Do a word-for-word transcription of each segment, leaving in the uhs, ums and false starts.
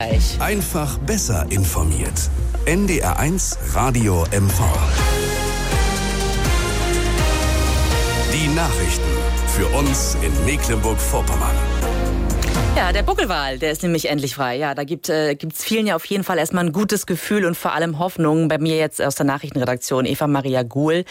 Einfach besser informiert. N D R eins Radio M V. Die Nachrichten für uns in Mecklenburg-Vorpommern. Ja, der Buckelwal, der ist nämlich endlich frei. Ja, da gibt äh, gibt's vielen ja auf jeden Fall erstmal ein gutes Gefühl und vor allem Hoffnung. Bei mir jetzt aus der Nachrichtenredaktion Eva Maria Guhl.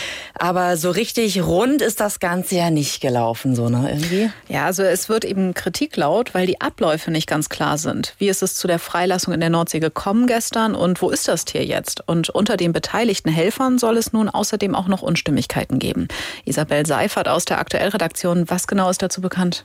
Aber so richtig rund ist das Ganze ja nicht gelaufen, so, ne, irgendwie? Ja, also es wird eben Kritik laut, weil die Abläufe nicht ganz klar sind. Wie ist es zu der Freilassung in der Nordsee gekommen gestern und wo ist das Tier jetzt? Und unter den beteiligten Helfern soll es nun außerdem auch noch Unstimmigkeiten geben. Isabel Seifert aus der Aktuellredaktion, was genau ist dazu bekannt?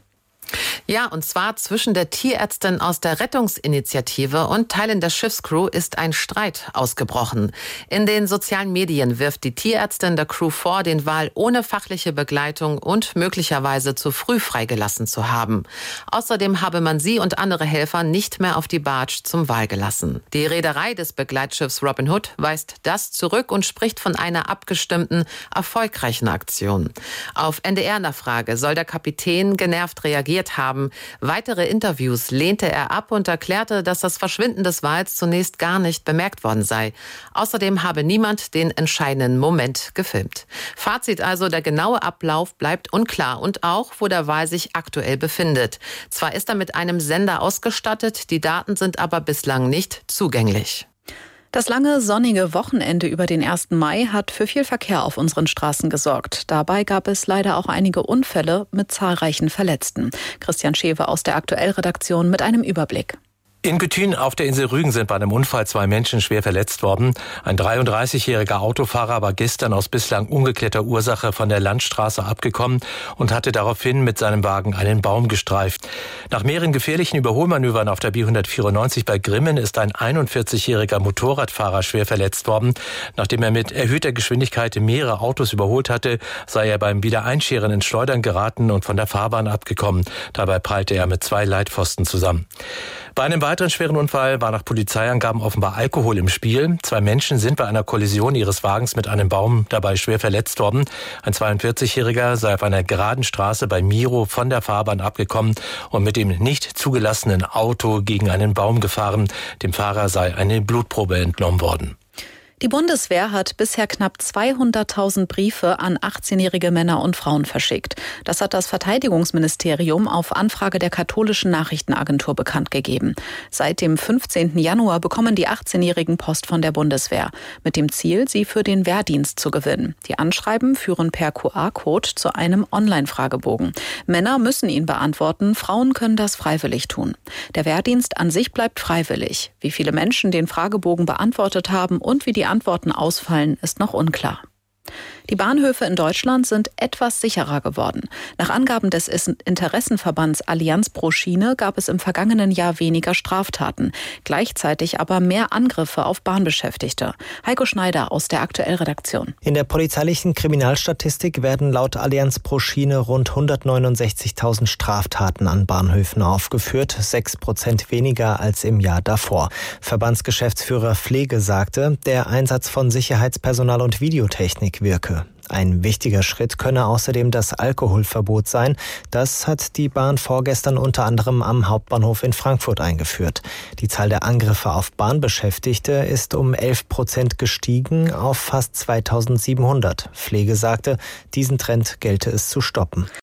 Ja, und zwar zwischen der Tierärztin aus der Rettungsinitiative und Teilen der Schiffscrew ist ein Streit ausgebrochen. In den sozialen Medien wirft die Tierärztin der Crew vor, den Wal ohne fachliche Begleitung und möglicherweise zu früh freigelassen zu haben. Außerdem habe man sie und andere Helfer nicht mehr auf die Barge zum Wal gelassen. Die Reederei des Begleitschiffs Robin Hood weist das zurück und spricht von einer abgestimmten, erfolgreichen Aktion. Auf N D R-Nachfrage soll der Kapitän genervt reagiert haben. Weitere Interviews lehnte er ab und erklärte, dass das Verschwinden des Wals zunächst gar nicht bemerkt worden sei. Außerdem habe niemand den entscheidenden Moment gefilmt. Fazit also, der genaue Ablauf bleibt unklar und auch, wo der Wal sich aktuell befindet. Zwar ist er mit einem Sender ausgestattet, die Daten sind aber bislang nicht zugänglich. Das lange sonnige Wochenende über den ersten Mai hat für viel Verkehr auf unseren Straßen gesorgt. Dabei gab es leider auch einige Unfälle mit zahlreichen Verletzten. Christian Schewe aus der Aktuellredaktion mit einem Überblick. In Gütün auf der Insel Rügen sind bei einem Unfall zwei Menschen schwer verletzt worden. Ein dreiunddreißigjähriger Autofahrer war gestern aus bislang ungeklärter Ursache von der Landstraße abgekommen und hatte daraufhin mit seinem Wagen einen Baum gestreift. Nach mehreren gefährlichen Überholmanövern auf der B hundertvierundneunzig bei Grimmen ist ein einundvierzigjähriger Motorradfahrer schwer verletzt worden. Nachdem er mit erhöhter Geschwindigkeit mehrere Autos überholt hatte, sei er beim Wiedereinscheren ins Schleudern geraten und von der Fahrbahn abgekommen. Dabei prallte er mit zwei Leitpfosten zusammen. Bei einem weiteren schweren Unfall war nach Polizeiangaben offenbar Alkohol im Spiel. Zwei Menschen sind bei einer Kollision ihres Wagens mit einem Baum dabei schwer verletzt worden. Ein zweiundvierzigjähriger sei auf einer geraden Straße bei Miro von der Fahrbahn abgekommen und mit dem nicht zugelassenen Auto gegen einen Baum gefahren. Dem Fahrer sei eine Blutprobe entnommen worden. Die Bundeswehr hat bisher knapp zweihunderttausend Briefe an achtzehnjährige Männer und Frauen verschickt. Das hat das Verteidigungsministerium auf Anfrage der katholischen Nachrichtenagentur bekannt gegeben. Seit dem fünfzehnten Januar bekommen die achtzehnjährigen Post von der Bundeswehr, mit dem Ziel, sie für den Wehrdienst zu gewinnen. Die Anschreiben führen per Q R-Code zu einem Online-Fragebogen. Männer müssen ihn beantworten, Frauen können das freiwillig tun. Der Wehrdienst an sich bleibt freiwillig. Wie viele Menschen den Fragebogen beantwortet haben und wie die Antworten ausfallen, ist noch unklar. Die Bahnhöfe in Deutschland sind etwas sicherer geworden. Nach Angaben des Interessenverbands Allianz pro Schiene gab es im vergangenen Jahr weniger Straftaten, gleichzeitig aber mehr Angriffe auf Bahnbeschäftigte. Heiko Schneider aus der Aktuellredaktion. In der polizeilichen Kriminalstatistik werden laut Allianz pro Schiene rund hundertneunundsechzigtausend Straftaten an Bahnhöfen aufgeführt, sechs Prozent weniger als im Jahr davor. Verbandsgeschäftsführer Pflege sagte, der Einsatz von Sicherheitspersonal und Videotechnik wirke. Ein wichtiger Schritt könne außerdem das Alkoholverbot sein. Das hat die Bahn vorgestern unter anderem am Hauptbahnhof in Frankfurt eingeführt. Die Zahl der Angriffe auf Bahnbeschäftigte ist um elf Prozent gestiegen auf fast zweitausendsiebenhundert. Pflege sagte, diesen Trend gelte es zu stoppen.